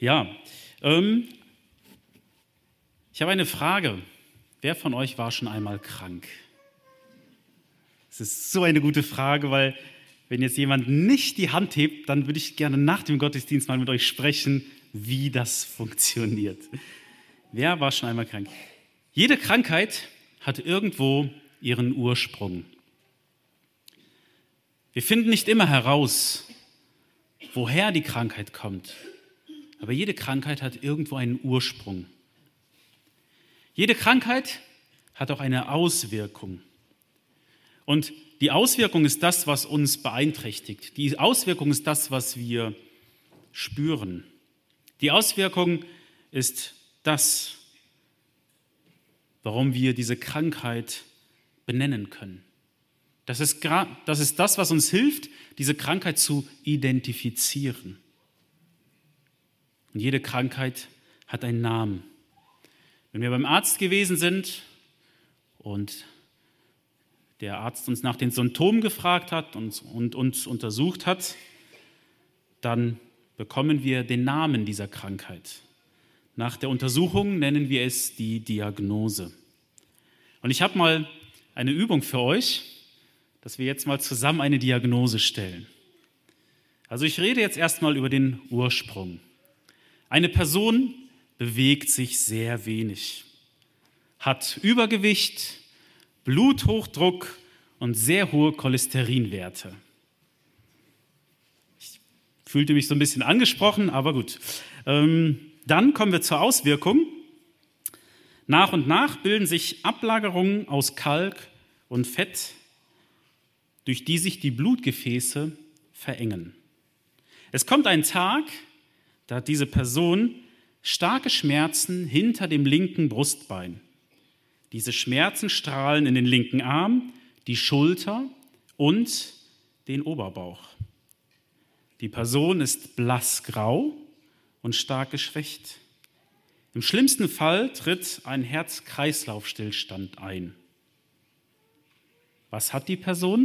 Ja, ich habe eine Frage. Wer von euch war schon einmal krank? Das ist so eine gute Frage, weil wenn jetzt jemand nicht die Hand hebt, dann würde ich gerne nach dem Gottesdienst mal mit euch sprechen, wie das funktioniert. Wer war schon einmal krank? Jede Krankheit hat irgendwo ihren Ursprung. Wir finden nicht immer heraus, woher die Krankheit kommt. Aber jede Krankheit hat irgendwo einen Ursprung. Jede Krankheit hat auch eine Auswirkung. Und die Auswirkung ist das, was uns beeinträchtigt. Die Auswirkung ist das, was wir spüren. Die Auswirkung ist das, warum wir diese Krankheit benennen können. Das ist das, was uns hilft, diese Krankheit zu identifizieren. Und jede Krankheit hat einen Namen. Wenn wir beim Arzt gewesen sind und der Arzt uns nach den Symptomen gefragt hat und uns untersucht hat, dann bekommen wir den Namen dieser Krankheit. Nach der Untersuchung nennen wir es die Diagnose. Und ich habe mal eine Übung für euch, dass wir jetzt mal zusammen eine Diagnose stellen. Also ich rede jetzt erstmal über den Ursprung. Eine Person bewegt sich sehr wenig, hat Übergewicht, Bluthochdruck und sehr hohe Cholesterinwerte. Ich fühlte mich so ein bisschen angesprochen, aber gut. Dann kommen wir zur Auswirkung. Nach und nach bilden sich Ablagerungen aus Kalk und Fett, durch die sich die Blutgefäße verengen. Es kommt ein Tag, da hat diese Person starke Schmerzen hinter dem linken Brustbein. Diese Schmerzen strahlen in den linken Arm, die Schulter und den Oberbauch. Die Person ist blassgrau und stark geschwächt. Im schlimmsten Fall tritt ein Herz-Kreislauf-Stillstand ein. Was hat die Person?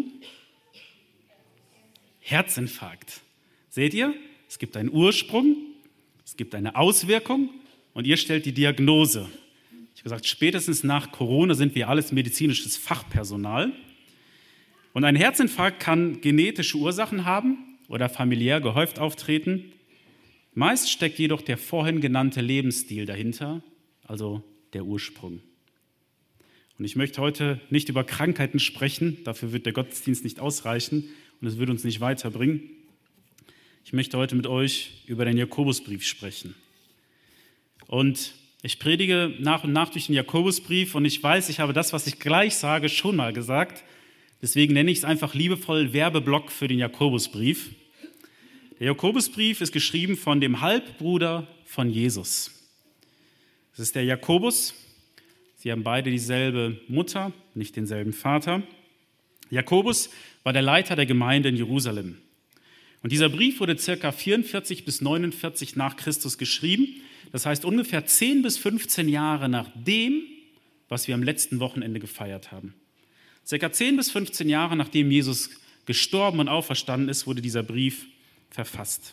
Herzinfarkt. Seht ihr? Es gibt einen Ursprung, es gibt eine Auswirkung und ihr stellt die Diagnose. Ich habe gesagt, spätestens nach Corona sind wir alles medizinisches Fachpersonal. Und ein Herzinfarkt kann genetische Ursachen haben oder familiär gehäuft auftreten. Meist steckt jedoch der vorhin genannte Lebensstil dahinter, also der Ursprung. Und ich möchte heute nicht über Krankheiten sprechen, dafür wird der Gottesdienst nicht ausreichen und es würde uns nicht weiterbringen. Ich möchte heute mit euch über den Jakobusbrief sprechen. Und ich predige nach und nach durch den Jakobusbrief und ich weiß, ich habe das, was ich gleich sage, schon mal gesagt. Deswegen nenne ich es einfach liebevoll Werbeblock für den Jakobusbrief. Der Jakobusbrief ist geschrieben von dem Halbbruder von Jesus. Das ist der Jakobus. Sie haben beide dieselbe Mutter, nicht denselben Vater. Jakobus war der Leiter der Gemeinde in Jerusalem. Und dieser Brief wurde ca. 44 bis 49 nach Christus geschrieben. Das heißt ungefähr 10 bis 15 Jahre nach dem, was wir am letzten Wochenende gefeiert haben. Ca. 10 bis 15 Jahre nachdem Jesus gestorben und auferstanden ist, wurde dieser Brief verfasst.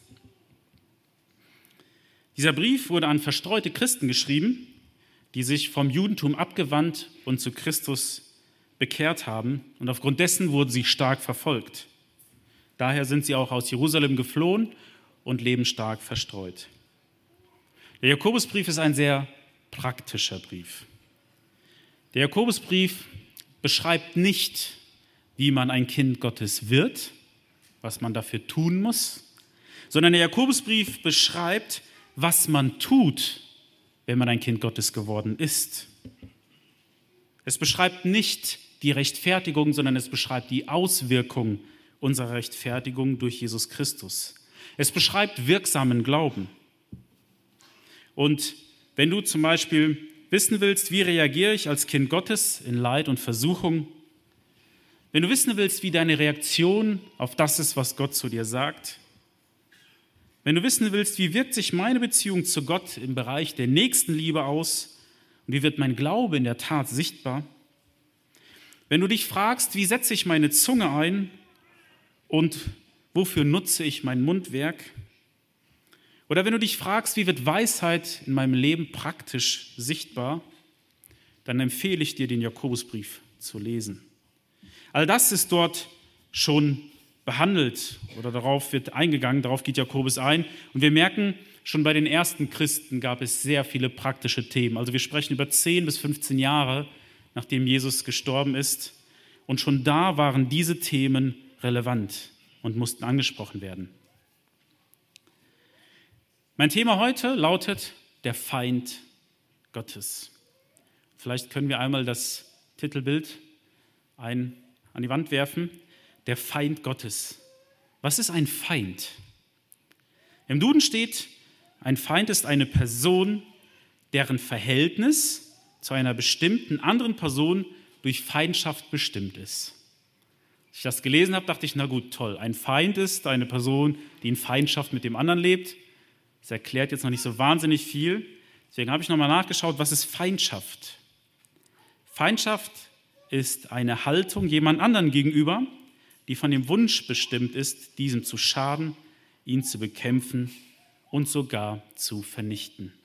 Dieser Brief wurde an verstreute Christen geschrieben, die sich vom Judentum abgewandt und zu Christus bekehrt haben. Und aufgrund dessen wurden sie stark verfolgt. Daher sind sie auch aus Jerusalem geflohen und leben stark verstreut. Der Jakobusbrief ist ein sehr praktischer Brief. Der Jakobusbrief beschreibt nicht, wie man ein Kind Gottes wird, was man dafür tun muss, sondern der Jakobusbrief beschreibt, was man tut, wenn man ein Kind Gottes geworden ist. Es beschreibt nicht die Rechtfertigung, sondern es beschreibt die Auswirkung unserer Rechtfertigung durch Jesus Christus. Es beschreibt wirksamen Glauben. Und wenn du zum Beispiel wissen willst, wie reagiere ich als Kind Gottes in Leid und Versuchung, wenn du wissen willst, wie deine Reaktion auf das ist, was Gott zu dir sagt, wenn du wissen willst, wie wirkt sich meine Beziehung zu Gott im Bereich der Nächstenliebe aus und wie wird mein Glaube in der Tat sichtbar, wenn du dich fragst, wie setze ich meine Zunge ein und wofür nutze ich mein Mundwerk, Oder wenn du dich fragst, wie wird Weisheit in meinem Leben praktisch sichtbar, dann empfehle ich dir, den Jakobusbrief zu lesen. All das ist dort schon behandelt oder darauf wird eingegangen, darauf geht Jakobus ein. Und wir merken, schon bei den ersten Christen gab es sehr viele praktische Themen. Also wir sprechen über 10 bis 15 Jahre, nachdem Jesus gestorben ist. Und schon da waren diese Themen relevant und mussten angesprochen werden. Mein Thema heute lautet der Feind Gottes. Vielleicht können wir einmal das Titelbild an die Wand werfen. Der Feind Gottes. Was ist ein Feind? Im Duden steht, ein Feind ist eine Person, deren Verhältnis zu einer bestimmten anderen Person durch Feindschaft bestimmt ist. Als ich das gelesen habe, dachte ich, na gut, toll. Ein Feind ist eine Person, die in Feindschaft mit dem anderen lebt. Das erklärt jetzt noch nicht so wahnsinnig viel. Deswegen habe ich nochmal nachgeschaut, was ist Feindschaft? Feindschaft ist eine Haltung jemand anderen gegenüber, die von dem Wunsch bestimmt ist, diesem zu schaden, ihn zu bekämpfen und sogar zu vernichten.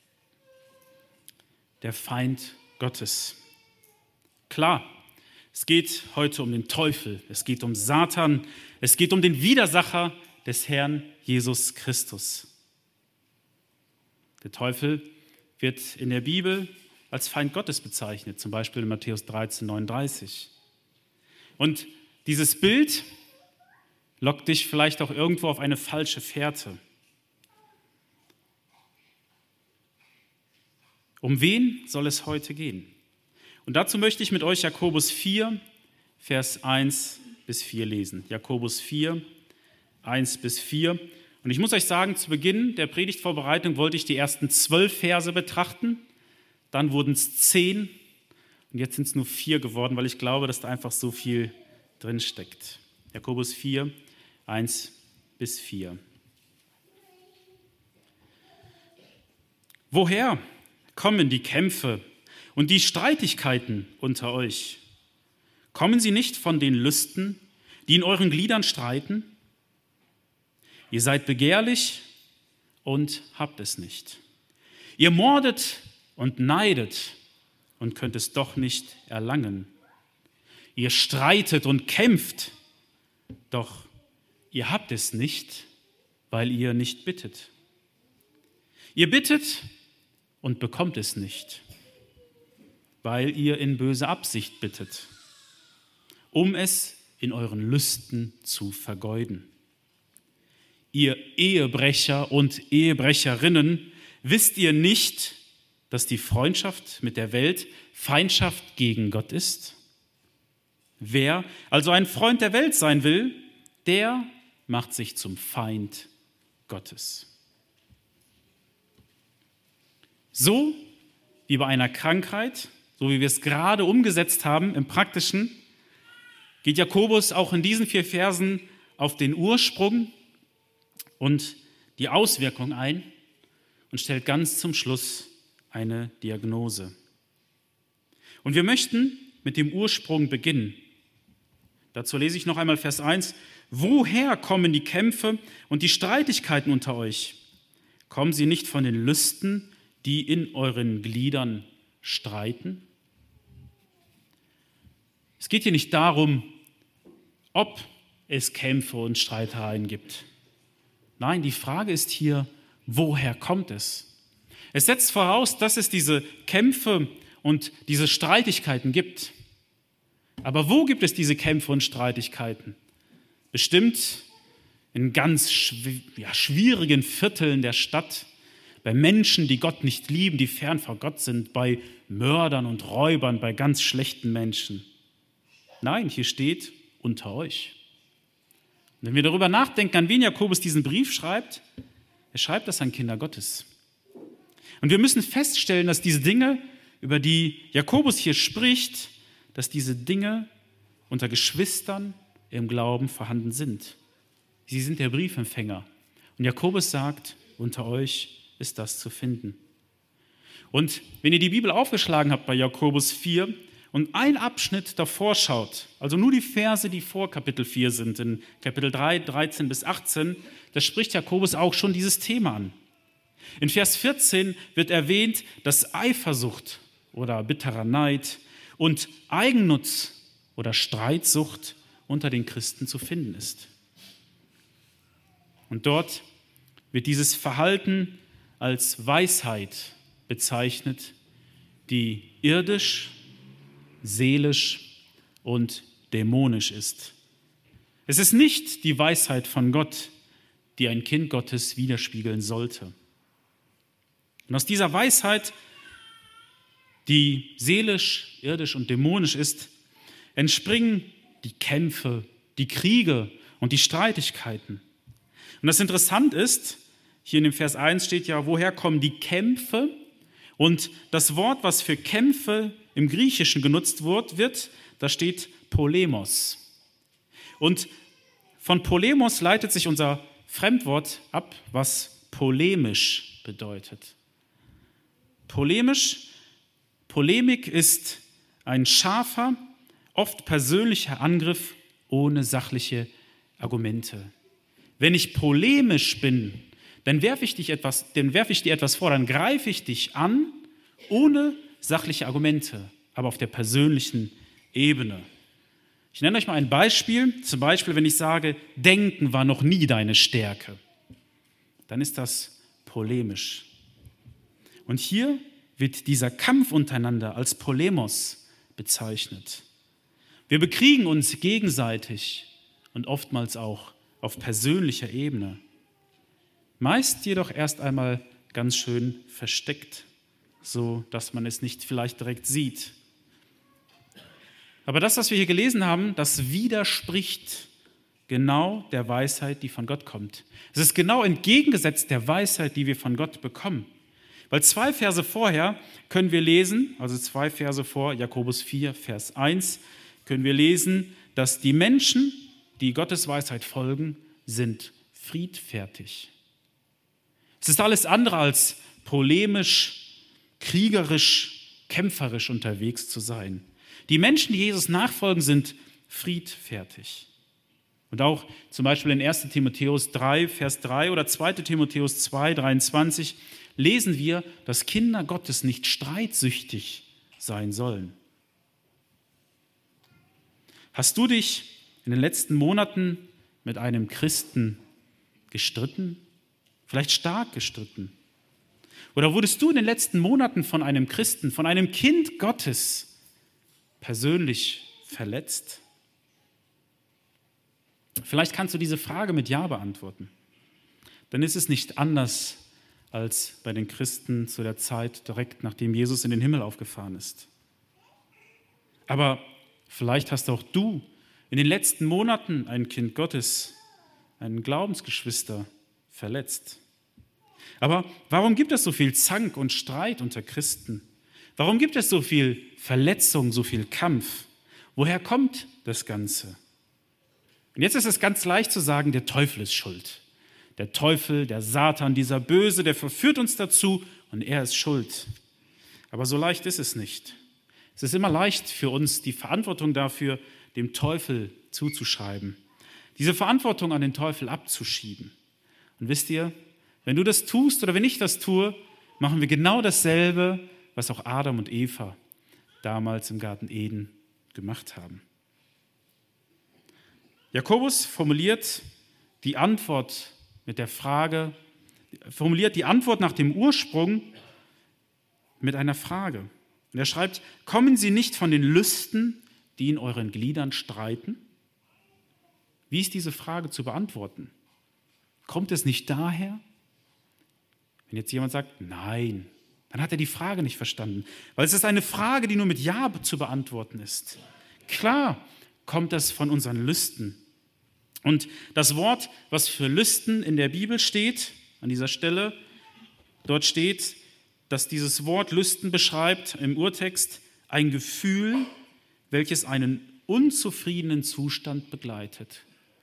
Der Feind Gottes. Klar, es geht heute um den Teufel, es geht um Satan, es geht um den Widersacher des Herrn Jesus Christus. Der Teufel wird in der Bibel als Feind Gottes bezeichnet, zum Beispiel in Matthäus 13, 39. Und dieses Bild lockt dich vielleicht auch irgendwo auf eine falsche Fährte. Um wen soll es heute gehen? Und dazu möchte ich mit euch Jakobus 4, Vers 1 bis 4 lesen. Jakobus 4, 1 bis 4. Und ich muss euch sagen, zu Beginn der Predigtvorbereitung wollte ich die ersten 12 Verse betrachten. Dann wurden es 10 und jetzt sind es nur 4 geworden, weil ich glaube, dass da einfach so viel drin steckt. Jakobus 4, 1 bis 4. Woher kommen die Kämpfe und die Streitigkeiten unter euch? Kommen sie nicht von den Lüsten, die in euren Gliedern streiten? Ihr seid begehrlich und habt es nicht. Ihr mordet und neidet und könnt es doch nicht erlangen. Ihr streitet und kämpft, doch ihr habt es nicht, weil ihr nicht bittet. Ihr bittet und bekommt es nicht, weil ihr in böser Absicht bittet, um es in euren Lüsten zu vergeuden. Ihr Ehebrecher und Ehebrecherinnen, wisst ihr nicht, dass die Freundschaft mit der Welt Feindschaft gegen Gott ist? Wer also ein Freund der Welt sein will, der macht sich zum Feind Gottes. So wie bei einer Krankheit, so wie wir es gerade umgesetzt haben im Praktischen, geht Jakobus auch in diesen 4 Versen auf den Ursprung und die Auswirkung ein und stellt ganz zum Schluss eine Diagnose. Und wir möchten mit dem Ursprung beginnen. Dazu lese ich noch einmal Vers 1. Woher kommen die Kämpfe und die Streitigkeiten unter euch? Kommen sie nicht von den Lüsten, die in euren Gliedern streiten? Es geht hier nicht darum, ob es Kämpfe und Streitereien gibt. Nein, die Frage ist hier, woher kommt es? Es setzt voraus, dass es diese Kämpfe und diese Streitigkeiten gibt. Aber wo gibt es diese Kämpfe und Streitigkeiten? Bestimmt in ganz schwierigen Vierteln der Stadt, bei Menschen, die Gott nicht lieben, die fern vor Gott sind, bei Mördern und Räubern, bei ganz schlechten Menschen. Nein, hier steht unter euch. Und wenn wir darüber nachdenken, an wen Jakobus diesen Brief schreibt, er schreibt das an Kinder Gottes. Und wir müssen feststellen, dass diese Dinge, über die Jakobus hier spricht, dass diese Dinge unter Geschwistern im Glauben vorhanden sind. Sie sind der Briefempfänger. Und Jakobus sagt, unter euch ist das zu finden. Und wenn ihr die Bibel aufgeschlagen habt bei Jakobus 4 und ein Abschnitt davor schaut, also nur die Verse, die vor Kapitel 4 sind, in Kapitel 3, 13 bis 18, da spricht Jakobus auch schon dieses Thema an. In Vers 14 wird erwähnt, dass Eifersucht oder bitterer Neid und Eigennutz oder Streitsucht unter den Christen zu finden ist. Und dort wird dieses Verhalten als Weisheit bezeichnet, die irdisch, seelisch und dämonisch ist. Es ist nicht die Weisheit von Gott, die ein Kind Gottes widerspiegeln sollte. Und aus dieser Weisheit, die seelisch, irdisch und dämonisch ist, entspringen die Kämpfe, die Kriege und die Streitigkeiten. Und das Interessante ist, hier in dem Vers 1 steht ja, woher kommen die Kämpfe? Und das Wort, was für Kämpfe im Griechischen genutzt wird, da steht Polemos. Und von Polemos leitet sich unser Fremdwort ab, was polemisch bedeutet. Polemik ist ein scharfer, oft persönlicher Angriff ohne sachliche Argumente. Wenn ich polemisch bin, dann werfe ich dir etwas vor, dann greife ich dich an, ohne sachliche Argumente, aber auf der persönlichen Ebene. Ich nenne euch mal ein Beispiel. Zum Beispiel, wenn ich sage, Denken war noch nie deine Stärke, dann ist das polemisch. Und hier wird dieser Kampf untereinander als Polemos bezeichnet. Wir bekriegen uns gegenseitig und oftmals auch auf persönlicher Ebene. Meist jedoch erst einmal ganz schön versteckt, so dass man es nicht vielleicht direkt sieht. Aber das, was wir hier gelesen haben, das widerspricht genau der Weisheit, die von Gott kommt. Es ist genau entgegengesetzt der Weisheit, die wir von Gott bekommen. Weil 2 Verse vorher können wir lesen, also 2 Verse vor Jakobus 4, Vers 1, können wir lesen, dass die Menschen, die Gottes Weisheit folgen, sind friedfertig. Es ist alles andere als polemisch, kriegerisch, kämpferisch unterwegs zu sein. Die Menschen, die Jesus nachfolgen, sind friedfertig. Und auch zum Beispiel in 1. Timotheus 3, Vers 3 oder 2. Timotheus 2, 23 lesen wir, dass Kinder Gottes nicht streitsüchtig sein sollen. Hast du dich in den letzten Monaten mit einem Christen gestritten? Vielleicht stark gestritten? Oder wurdest du in den letzten Monaten von einem Christen, von einem Kind Gottes persönlich verletzt? Vielleicht kannst du diese Frage mit Ja beantworten. Dann ist es nicht anders als bei den Christen zu der Zeit direkt nachdem Jesus in den Himmel aufgefahren ist. Aber vielleicht hast auch du in den letzten Monaten ein Kind Gottes, einen Glaubensgeschwister verletzt. Aber warum gibt es so viel Zank und Streit unter Christen? Warum gibt es so viel Verletzung, so viel Kampf? Woher kommt das Ganze? Und jetzt ist es ganz leicht zu sagen, der Teufel ist schuld. Der Teufel, der Satan, dieser Böse, der verführt uns dazu und er ist schuld. Aber so leicht ist es nicht. Es ist immer leicht für uns, die Verantwortung dafür dem Teufel zuzuschreiben, diese Verantwortung an den Teufel abzuschieben. Und wisst ihr, wenn du das tust oder wenn ich das tue, machen wir genau dasselbe, was auch Adam und Eva damals im Garten Eden gemacht haben. Jakobus formuliert die Antwort nach dem Ursprung mit einer Frage. Und er schreibt, kommen Sie nicht von den Lüsten, die in euren Gliedern streiten? Wie ist diese Frage zu beantworten? Kommt es nicht daher? Wenn jetzt jemand sagt, nein, dann hat er die Frage nicht verstanden. Weil es ist eine Frage, die nur mit Ja zu beantworten ist. Klar kommt das von unseren Lüsten. Und das Wort, was für Lüsten in der Bibel steht, an dieser Stelle, dort steht, dass dieses Wort Lüsten beschreibt im Urtext ein Gefühl, welches einen unzufriedenen Zustand begleitet.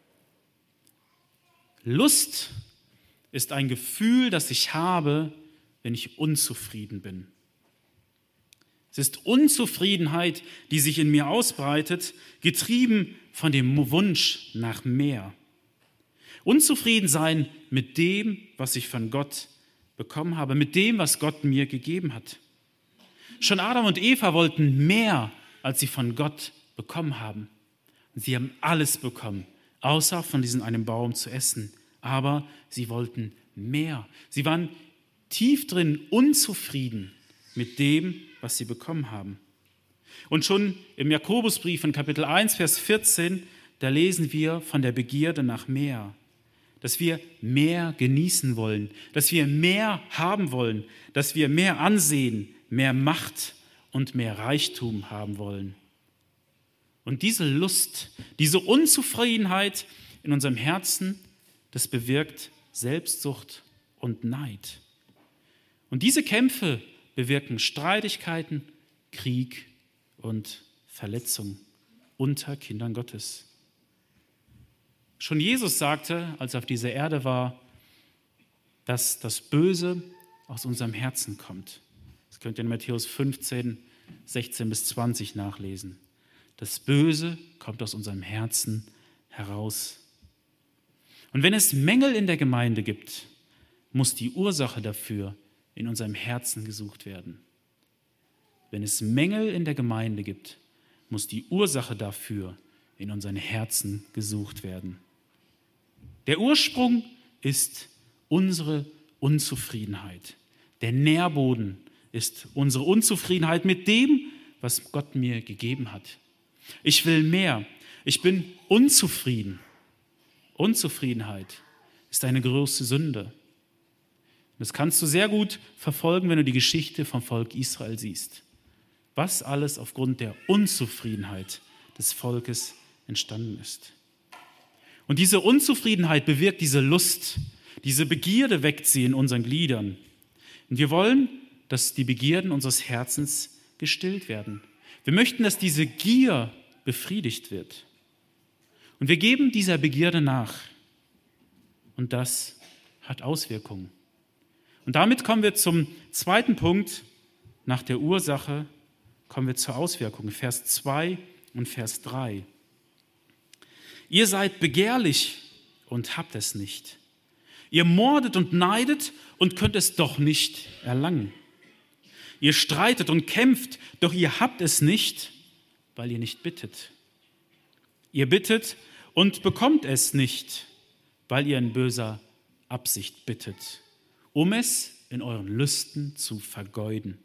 Lust ist ein Gefühl, das ich habe, wenn ich unzufrieden bin. Es ist Unzufriedenheit, die sich in mir ausbreitet, getrieben von dem Wunsch nach mehr. Unzufrieden sein mit dem, was ich von Gott bekommen habe, mit dem, was Gott mir gegeben hat. Schon Adam und Eva wollten mehr, als sie von Gott bekommen haben. Und sie haben alles bekommen, außer von diesem einen Baum zu essen. Aber sie wollten mehr. Sie waren tief drin unzufrieden mit dem, was sie bekommen haben. Und schon im Jakobusbrief in Kapitel 1, Vers 14, da lesen wir von der Begierde nach mehr. Dass wir mehr genießen wollen, dass wir mehr haben wollen, dass wir mehr Ansehen, mehr Macht und mehr Reichtum haben wollen. Und diese Lust, diese Unzufriedenheit in unserem Herzen, das bewirkt Selbstsucht und Neid. Und diese Kämpfe bewirken Streitigkeiten, Krieg und Verletzung unter Kindern Gottes. Schon Jesus sagte, als er auf dieser Erde war, dass das Böse aus unserem Herzen kommt. Das könnt ihr in Matthäus 15, 16 bis 20 nachlesen. Das Böse kommt aus unserem Herzen heraus. Und wenn es Mängel in der Gemeinde gibt, muss die Ursache dafür in unserem Herzen gesucht werden. Wenn es Mängel in der Gemeinde gibt, muss die Ursache dafür in unseren Herzen gesucht werden. Der Ursprung ist unsere Unzufriedenheit. Der Nährboden ist unsere Unzufriedenheit mit dem, was Gott mir gegeben hat. Ich will mehr. Ich bin unzufrieden. Unzufriedenheit ist eine große Sünde. Das kannst du sehr gut verfolgen, wenn du die Geschichte vom Volk Israel siehst. Was alles aufgrund der Unzufriedenheit des Volkes entstanden ist. Und diese Unzufriedenheit bewirkt diese Lust, diese Begierde weckt sie in unseren Gliedern. Und wir wollen, dass die Begierden unseres Herzens gestillt werden. Wir möchten, dass diese Gier befriedigt wird. Und wir geben dieser Begierde nach. Und das hat Auswirkungen. Und damit kommen wir zum zweiten Punkt. Nach der Ursache kommen wir zur Auswirkung. Vers 2 und Vers 3. Ihr seid begehrlich und habt es nicht. Ihr mordet und neidet und könnt es doch nicht erlangen. Ihr streitet und kämpft, doch ihr habt es nicht, weil ihr nicht bittet. Ihr bittet und bekommt es nicht, weil ihr in böser Absicht bittet, um es in euren Lüsten zu vergeuden.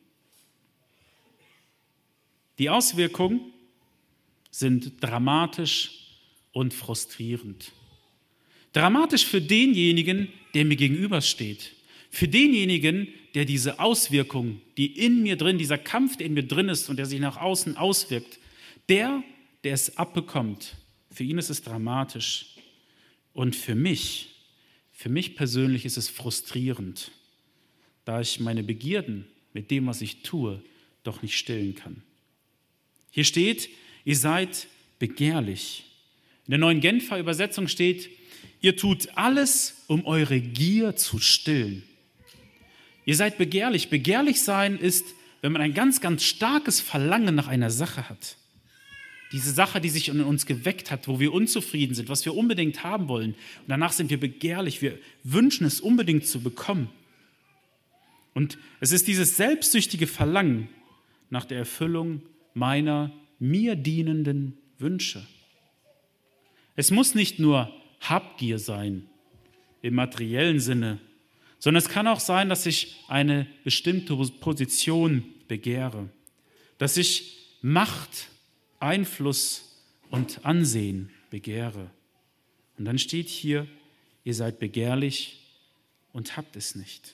Die Auswirkungen sind dramatisch und frustrierend. Dramatisch für denjenigen, der mir gegenübersteht. Für denjenigen, der diese Auswirkung, die in mir drin, dieser Kampf, der in mir drin ist und der sich nach außen auswirkt, der es abbekommt, für ihn ist es dramatisch. Und für mich persönlich ist es frustrierend, da ich meine Begierden mit dem, was ich tue, doch nicht stillen kann. Hier steht, ihr seid begehrlich. In der Neuen Genfer Übersetzung steht, ihr tut alles, um eure Gier zu stillen. Ihr seid begehrlich. Begehrlich sein ist, wenn man ein ganz, ganz starkes Verlangen nach einer Sache hat. Diese Sache, die sich in uns geweckt hat, wo wir unzufrieden sind, was wir unbedingt haben wollen. Und danach sind wir begehrlich. Wir wünschen es unbedingt zu bekommen. Und es ist dieses selbstsüchtige Verlangen nach der Erfüllung meiner mir dienenden Wünsche. Es muss nicht nur Habgier sein im materiellen Sinne, sondern es kann auch sein, dass ich eine bestimmte Position begehre, dass ich Macht, Einfluss und Ansehen begehre. Und dann steht hier, ihr seid begehrlich und habt es nicht.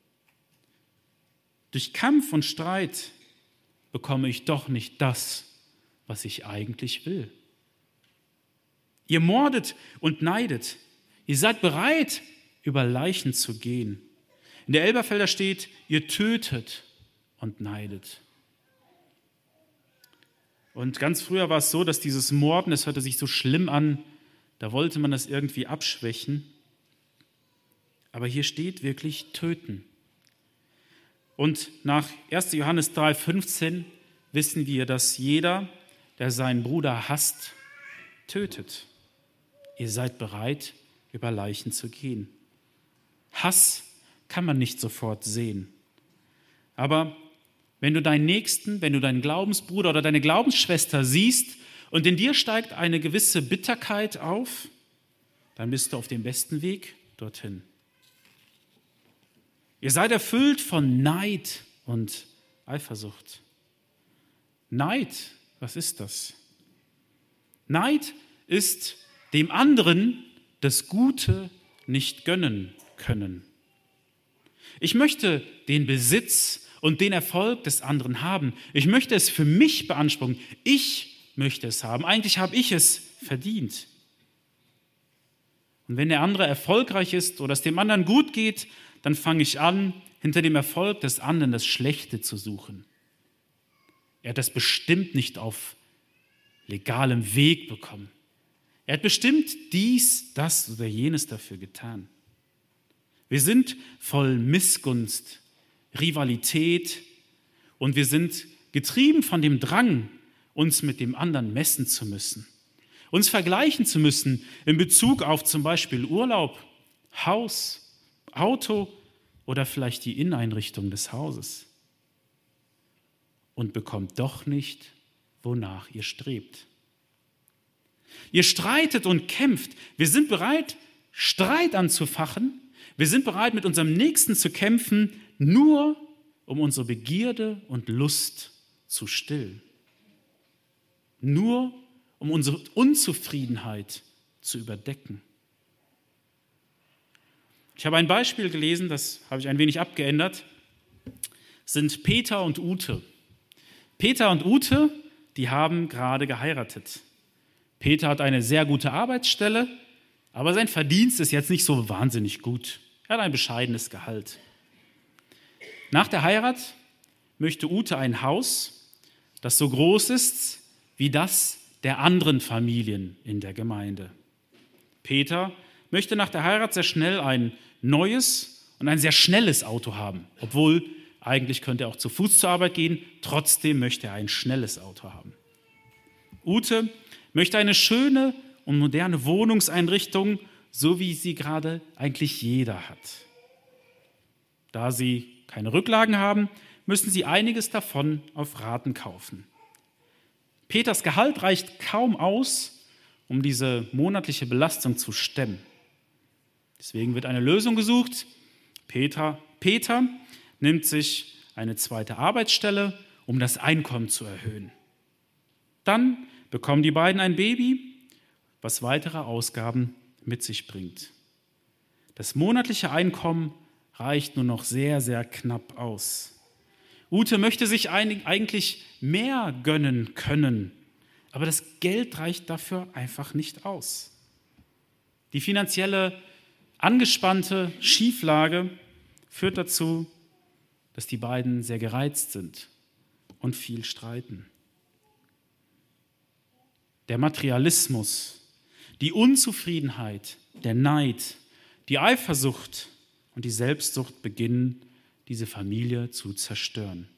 Durch Kampf und Streit bekomme ich doch nicht das, was ich eigentlich will. Ihr mordet und neidet. Ihr seid bereit, über Leichen zu gehen. In der Elberfelder steht, ihr tötet und neidet. Und ganz früher war es so, dass dieses Morden, das hörte sich so schlimm an, da wollte man das irgendwie abschwächen. Aber hier steht wirklich töten. Und nach 1. Johannes 3,15 wissen wir, dass jeder, der seinen Bruder hasst, tötet. Ihr seid bereit, über Leichen zu gehen. Hass kann man nicht sofort sehen. Aber wenn du deinen Nächsten, wenn du deinen Glaubensbruder oder deine Glaubensschwester siehst und in dir steigt eine gewisse Bitterkeit auf, dann bist du auf dem besten Weg dorthin. Ihr seid erfüllt von Neid und Eifersucht. Neid, was ist das? Neid ist dem anderen das Gute nicht gönnen können. Ich möchte den Besitz und den Erfolg des anderen haben. Ich möchte es für mich beanspruchen. Ich möchte es haben. Eigentlich habe ich es verdient. Und wenn der andere erfolgreich ist oder es dem anderen gut geht, dann fange ich an, hinter dem Erfolg des anderen das Schlechte zu suchen. Er hat das bestimmt nicht auf legalem Weg bekommen. Er hat bestimmt dies, das oder jenes dafür getan. Wir sind voll Missgunst, Rivalität und wir sind getrieben von dem Drang, uns mit dem anderen messen zu müssen, uns vergleichen zu müssen in Bezug auf zum Beispiel Urlaub, Haus, Auto oder vielleicht die Inneneinrichtung des Hauses und bekommt doch nicht, wonach ihr strebt. Ihr streitet und kämpft. Wir sind bereit, Streit anzufachen. Wir sind bereit, mit unserem Nächsten zu kämpfen, nur um unsere Begierde und Lust zu stillen. Nur um unsere Unzufriedenheit zu überdecken. Ich habe ein Beispiel gelesen, das habe ich ein wenig abgeändert, sind Peter und Ute. Peter und Ute, die haben gerade geheiratet. Peter hat eine sehr gute Arbeitsstelle, aber sein Verdienst ist jetzt nicht so wahnsinnig gut. Er hat ein bescheidenes Gehalt. Nach der Heirat möchte Ute ein Haus, das so groß ist wie das der anderen Familien in der Gemeinde. Peter möchte nach der Heirat sehr schnell ein neues und ein sehr schnelles Auto haben, obwohl eigentlich könnte er auch zu Fuß zur Arbeit gehen, trotzdem möchte er ein schnelles Auto haben. Ute möchte eine schöne und moderne Wohnungseinrichtung, so wie sie gerade eigentlich jeder hat. Da sie keine Rücklagen haben, müssen sie einiges davon auf Raten kaufen. Peters Gehalt reicht kaum aus, um diese monatliche Belastung zu stemmen. Deswegen wird eine Lösung gesucht. Peter nimmt sich eine zweite Arbeitsstelle, um das Einkommen zu erhöhen. Dann bekommen die beiden ein Baby, was weitere Ausgaben mit sich bringt. Das monatliche Einkommen reicht nur noch sehr, sehr knapp aus. Ute möchte sich eigentlich mehr gönnen können, aber das Geld reicht dafür einfach nicht aus. Die finanzielle angespannte Schieflage führt dazu, dass die beiden sehr gereizt sind und viel streiten. Der Materialismus, die Unzufriedenheit, der Neid, die Eifersucht und die Selbstsucht beginnen, diese Familie zu zerstören.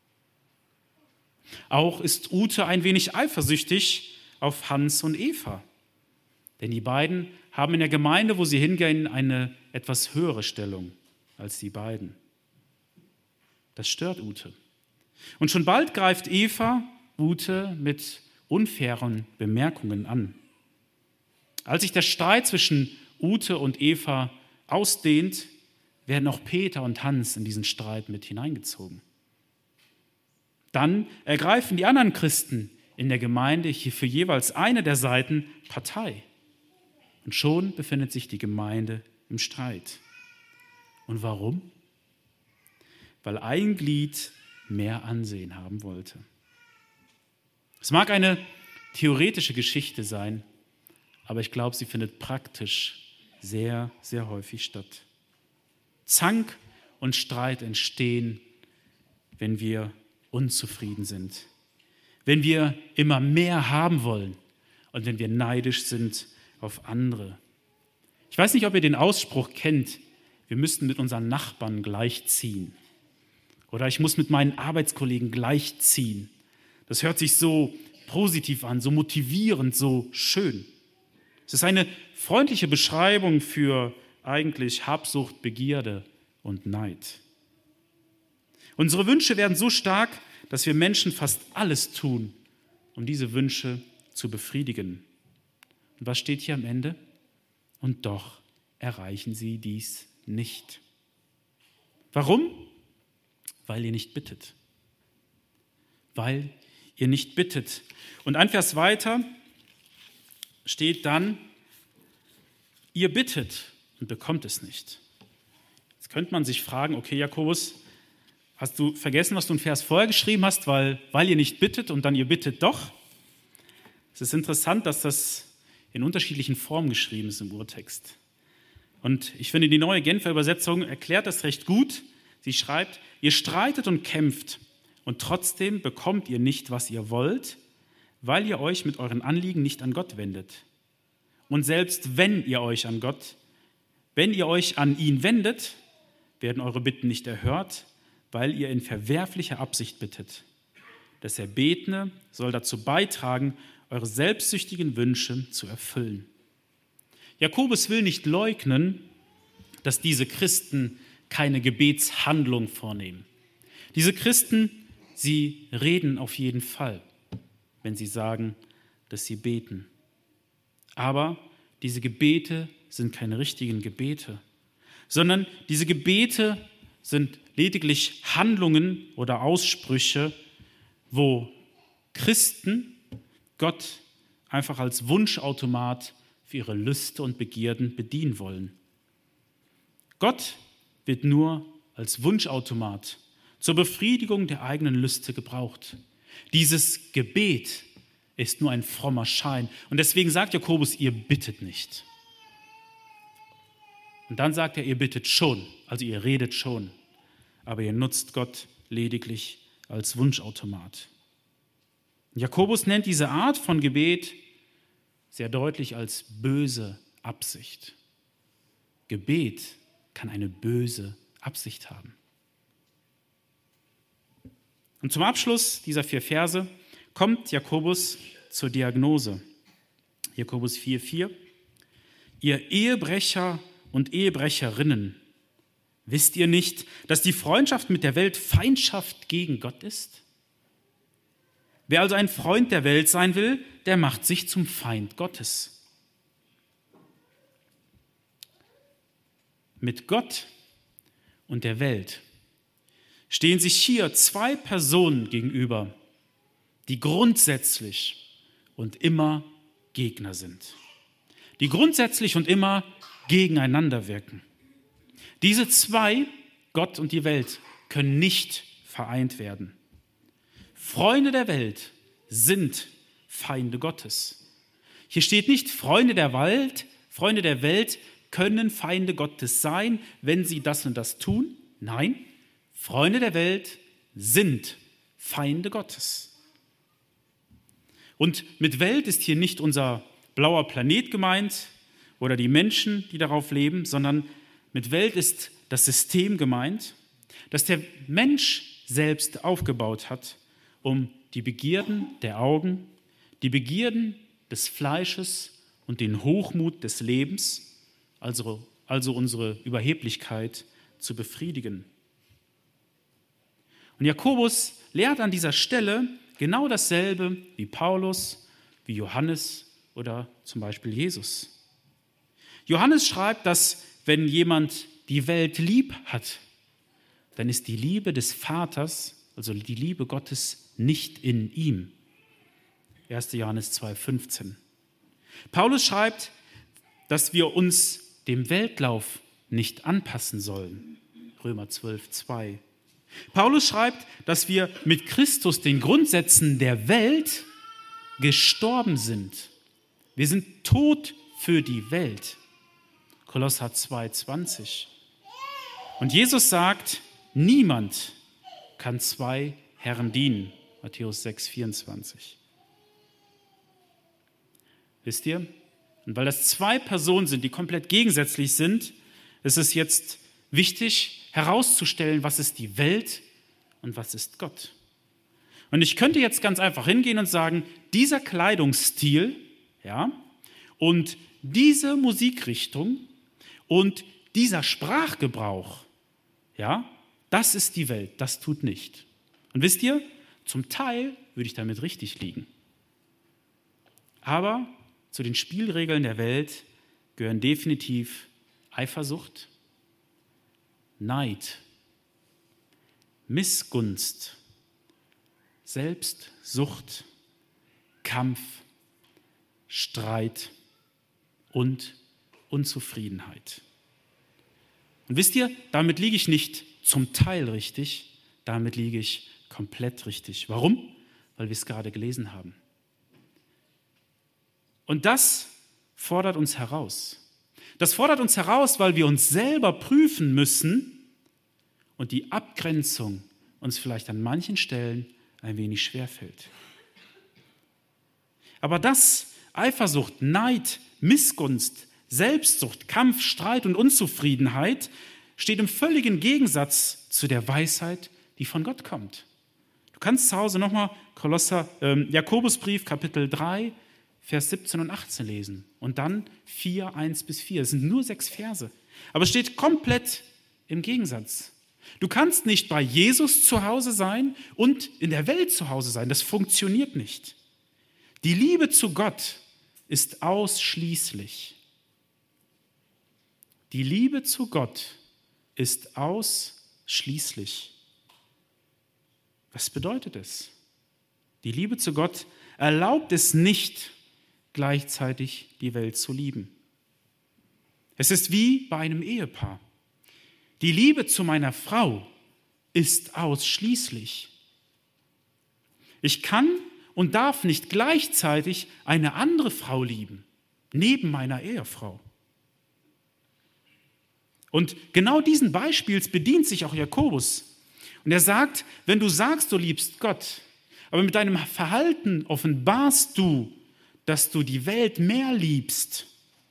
Auch ist Ute ein wenig eifersüchtig auf Hans und Eva, denn die beiden haben in der Gemeinde, wo sie hingehen, eine etwas höhere Stellung als die beiden. Das stört Ute. Und schon bald greift Eva Ute mit unfairen Bemerkungen an. Als sich der Streit zwischen Ute und Eva ausdehnt, werden auch Peter und Hans in diesen Streit mit hineingezogen. Dann ergreifen die anderen Christen in der Gemeinde hier für jeweils eine der Seiten Partei. Und schon befindet sich die Gemeinde im Streit. Und warum? Weil ein Glied mehr Ansehen haben wollte. Es mag eine theoretische Geschichte sein, aber ich glaube, sie findet praktisch sehr, sehr häufig statt. Zank und Streit entstehen, wenn wir unzufrieden sind, wenn wir immer mehr haben wollen und wenn wir neidisch sind auf andere. Ich weiß nicht, ob ihr den Ausspruch kennt, wir müssten mit unseren Nachbarn gleichziehen oder ich muss mit meinen Arbeitskollegen gleichziehen. Das hört sich so positiv an, so motivierend, so schön. Es ist eine freundliche Beschreibung für eigentlich Habsucht, Begierde und Neid. Unsere Wünsche werden so stark, dass wir Menschen fast alles tun, um diese Wünsche zu befriedigen. Und was steht hier am Ende? Und doch erreichen sie dies nicht. Warum? Weil ihr nicht bittet. Weil ihr nicht bittet. Und ein Vers weiter steht dann, ihr bittet und bekommt es nicht. Jetzt könnte man sich fragen, okay, Jakobus, hast du vergessen, was du im Vers vorher geschrieben hast, weil ihr nicht bittet und dann ihr bittet doch? Es ist interessant, dass das in unterschiedlichen Formen geschrieben ist im Urtext. Und ich finde, die neue Genfer Übersetzung erklärt das recht gut. Sie schreibt, ihr streitet und kämpft und trotzdem bekommt ihr nicht, was ihr wollt, weil ihr euch mit euren Anliegen nicht an Gott wendet. Und selbst wenn ihr euch an ihn wendet, werden eure Bitten nicht erhört, weil ihr in verwerflicher Absicht bittet. Das Erbetene soll dazu beitragen, eure selbstsüchtigen Wünsche zu erfüllen. Jakobus will nicht leugnen, dass diese Christen keine Gebetshandlung vornehmen. Diese Christen, sie reden auf jeden Fall, wenn sie sagen, dass sie beten. Aber diese Gebete sind keine richtigen Gebete, sondern diese Gebete sind lediglich Handlungen oder Aussprüche, wo Christen Gott einfach als Wunschautomat für ihre Lüste und Begierden bedienen wollen. Gott wird nur als Wunschautomat zur Befriedigung der eigenen Lüste gebraucht. Dieses Gebet ist nur ein frommer Schein. Und deswegen sagt Jakobus, ihr bittet nicht. Und dann sagt er, ihr bittet schon, also ihr redet schon, aber ihr nutzt Gott lediglich als Wunschautomat. Jakobus nennt diese Art von Gebet sehr deutlich als böse Absicht. Gebet kann eine böse Absicht haben. Und zum Abschluss dieser 4 Verse kommt Jakobus zur Diagnose. Jakobus 4,4. Ihr Ehebrecher und Ehebrecherinnen, wisst ihr nicht, dass die Freundschaft mit der Welt Feindschaft gegen Gott ist? Wer also ein Freund der Welt sein will, der macht sich zum Feind Gottes. Mit Gott und der Welt stehen sich hier 2 Personen gegenüber, die grundsätzlich und immer Gegner sind. Die grundsätzlich und immer gegeneinander wirken. Diese 2, Gott und die Welt, können nicht vereint werden. Freunde der Welt sind Feinde Gottes. Hier steht nicht, Freunde der Welt können Feinde Gottes sein, wenn sie das und das tun. Nein, Freunde der Welt sind Feinde Gottes. Und mit Welt ist hier nicht unser blauer Planet gemeint oder die Menschen, die darauf leben, sondern mit Welt ist das System gemeint, das der Mensch selbst aufgebaut hat, um die Begierden der Augen, die Begierden des Fleisches und den Hochmut des Lebens, also unsere Überheblichkeit, zu befriedigen. Und Jakobus lehrt an dieser Stelle genau dasselbe wie Paulus, wie Johannes oder zum Beispiel Jesus. Johannes schreibt, dass wenn jemand die Welt lieb hat, dann ist die Liebe des Vaters, also die Liebe Gottes, nicht in ihm. 1. Johannes 2,15. Paulus schreibt, dass wir uns dem Weltlauf nicht anpassen sollen. Römer 12,2. Paulus schreibt, dass wir mit Christus den Grundsätzen der Welt gestorben sind. Wir sind tot für die Welt. Kolosser 2,20. Und Jesus sagt, niemand kann 2 Herren dienen. Matthäus 6,24. Wisst ihr? Und weil das 2 Personen sind, die komplett gegensätzlich sind, ist es jetzt wichtig herauszustellen, was ist die Welt und was ist Gott. Und ich könnte jetzt ganz einfach hingehen und sagen, dieser Kleidungsstil, ja, und diese Musikrichtung und dieser Sprachgebrauch, ja, das ist die Welt, das tut nicht. Und wisst ihr, zum Teil würde ich damit richtig liegen. Aber zu den Spielregeln der Welt gehören definitiv Eifersucht, Neid, Missgunst, Selbstsucht, Kampf, Streit und Unzufriedenheit. Und wisst ihr, damit liege ich nicht zum Teil richtig, damit liege ich komplett richtig. Warum? Weil wir es gerade gelesen haben. Und das fordert uns heraus. Das fordert uns heraus, weil wir uns selber prüfen müssen und die Abgrenzung uns vielleicht an manchen Stellen ein wenig schwerfällt. Aber dass Eifersucht, Neid, Missgunst, Selbstsucht, Kampf, Streit und Unzufriedenheit steht im völligen Gegensatz zu der Weisheit, die von Gott kommt. Du kannst zu Hause nochmal Jakobusbrief, Kapitel 3, Vers 17 und 18 lesen und dann 4, 1-4. Es sind nur 6 Verse, aber es steht komplett im Gegensatz. Du kannst nicht bei Jesus zu Hause sein und in der Welt zu Hause sein. Das funktioniert nicht. Die Liebe zu Gott ist ausschließlich. Die Liebe zu Gott ist ausschließlich. Was bedeutet es? Die Liebe zu Gott erlaubt es nicht, gleichzeitig die Welt zu lieben. Es ist wie bei einem Ehepaar. Die Liebe zu meiner Frau ist ausschließlich. Ich kann und darf nicht gleichzeitig eine andere Frau lieben, neben meiner Ehefrau. Und genau diesen Beispiels bedient sich auch Jakobus. Und er sagt, wenn du sagst, du liebst Gott, aber mit deinem Verhalten offenbarst du, dass du die Welt mehr liebst,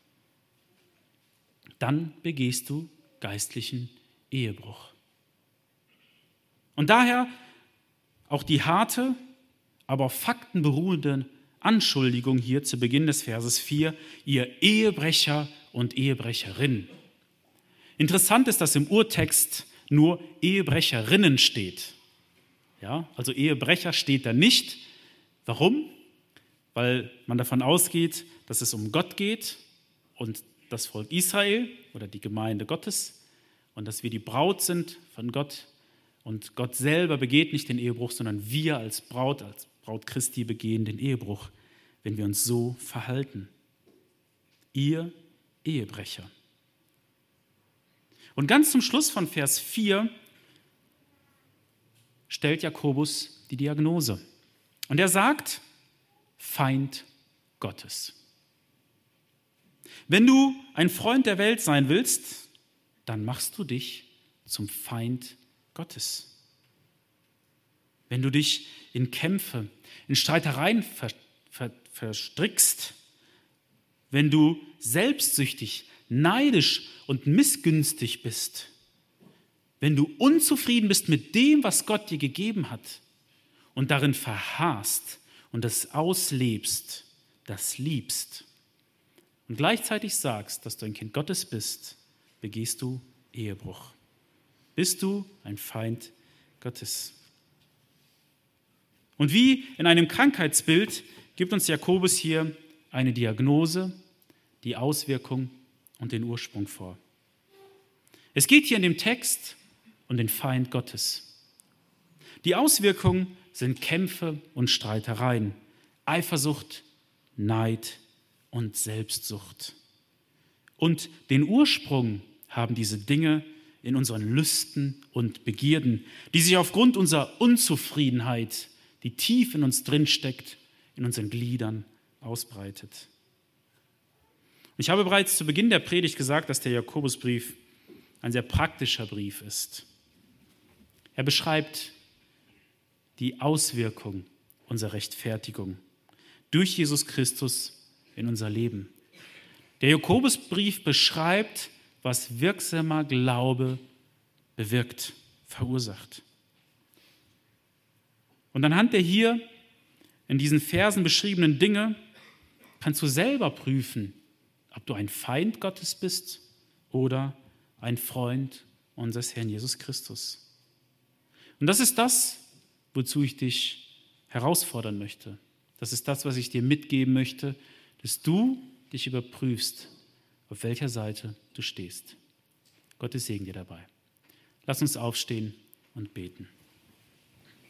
dann begehst du geistlichen Ehebruch. Und daher auch die harte, aber auf Fakten beruhende Anschuldigung hier zu Beginn des Verses 4, ihr Ehebrecher und Ehebrecherinnen. Interessant ist, dass im Urtext nur Ehebrecherinnen steht. Ja, also Ehebrecher steht da nicht. Warum? Weil man davon ausgeht, dass es um Gott geht und das Volk Israel oder die Gemeinde Gottes und dass wir die Braut sind von Gott und Gott selber begeht nicht den Ehebruch, sondern wir als Braut Christi begehen den Ehebruch, wenn wir uns so verhalten. Ihr Ehebrecher. Und ganz zum Schluss von Vers 4 stellt Jakobus die Diagnose. Und er sagt, Feind Gottes. Wenn du ein Freund der Welt sein willst, dann machst du dich zum Feind Gottes. Wenn du dich in Kämpfe, in Streitereien verstrickst, wenn du selbstsüchtig, neidisch und missgünstig bist, wenn du unzufrieden bist mit dem, was Gott dir gegeben hat und darin verharrst und das auslebst, das liebst und gleichzeitig sagst, dass du ein Kind Gottes bist, begehst du Ehebruch. Bist du ein Feind Gottes. Und wie in einem Krankheitsbild gibt uns Jakobus hier eine Diagnose, die Auswirkung und den Ursprung vor. Es geht hier in dem Text um den Feind Gottes. Die Auswirkungen sind Kämpfe und Streitereien, Eifersucht, Neid und Selbstsucht. Und den Ursprung haben diese Dinge in unseren Lüsten und Begierden, die sich aufgrund unserer Unzufriedenheit, die tief in uns drinsteckt, in unseren Gliedern ausbreitet. Ich habe bereits zu Beginn der Predigt gesagt, dass der Jakobusbrief ein sehr praktischer Brief ist. Er beschreibt die Auswirkung unserer Rechtfertigung durch Jesus Christus in unser Leben. Der Jakobusbrief beschreibt, was wirksamer Glaube bewirkt, verursacht. Und anhand der hier in diesen Versen beschriebenen Dinge kannst du selber prüfen, ob du ein Feind Gottes bist oder ein Freund unseres Herrn Jesus Christus. Und das ist das, wozu ich dich herausfordern möchte. Das ist das, was ich dir mitgeben möchte, dass du dich überprüfst, auf welcher Seite du stehst. Gottes Segen dir dabei. Lass uns aufstehen und beten.